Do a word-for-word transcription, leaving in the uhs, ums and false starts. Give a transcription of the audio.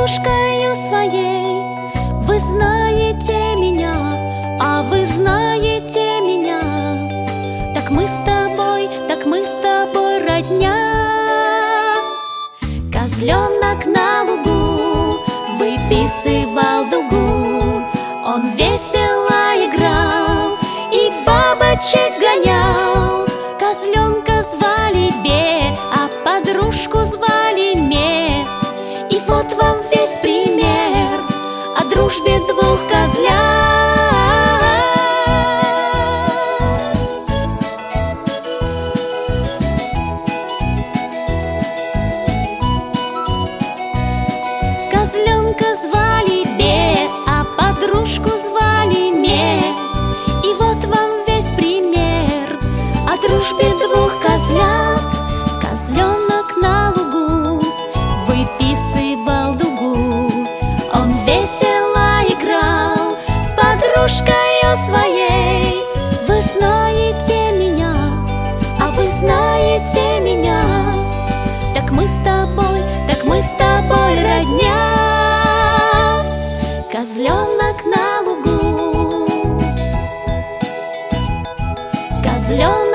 подружкою своей. Вы знаете меня, а вы знаете меня. Так мы с тобой, так мы с тобой родня. Козленок на лугу выписывал дугу. Он весело играл и бабочек гонял. Козленка звали Бе, а подружку звали Ме. И вот вам весь пример о дружбе двух козлят. Козленка звали Бе, а подружку звали Ме. И вот вам весь пример о дружбе двух козлят. Козленок на лугу выписывал дугу. Он весело играл с подружкою своей. Вы знаете меня, а вы знаете меня. Так мы с тобой, так мы с тобой родня. Козленок на лугу, козленок